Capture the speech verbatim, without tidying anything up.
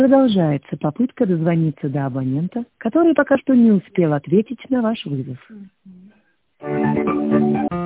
Продолжается попытка дозвониться до абонента, который пока что не успел ответить на ваш вызов.